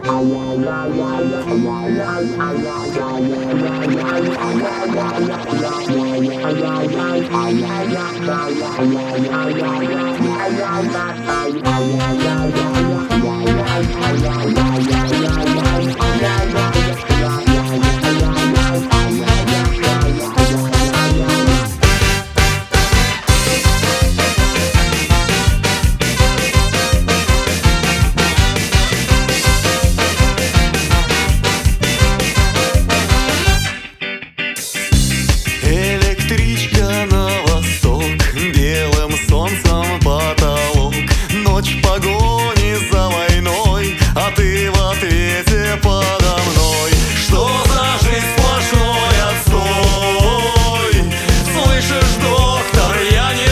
Электричка на восток, белым солнцем потолок. Ночь погони за войной, а ты в ответе подо мной. Что за жизнь, сплошной отстой? Слышишь, доктор, я не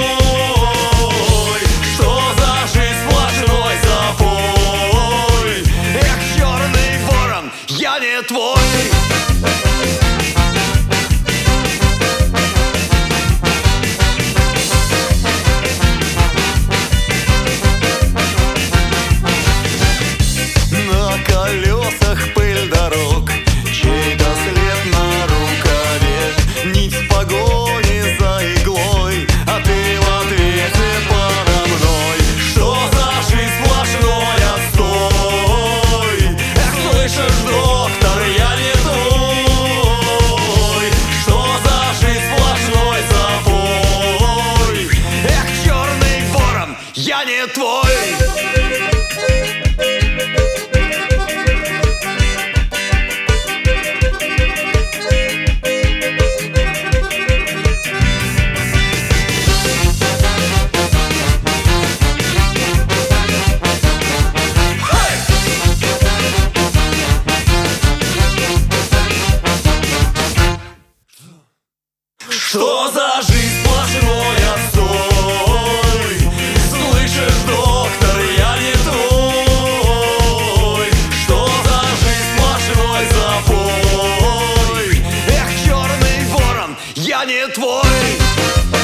твой. Что за жизнь, сплошной запой? Эх, черный ворон, я не твой. Я не твой. Что за жизнь, сплошной отстой? Слышишь, доктор, я не твой. Что за жизнь, сплошной запой? Эх, черный ворон, я не твой.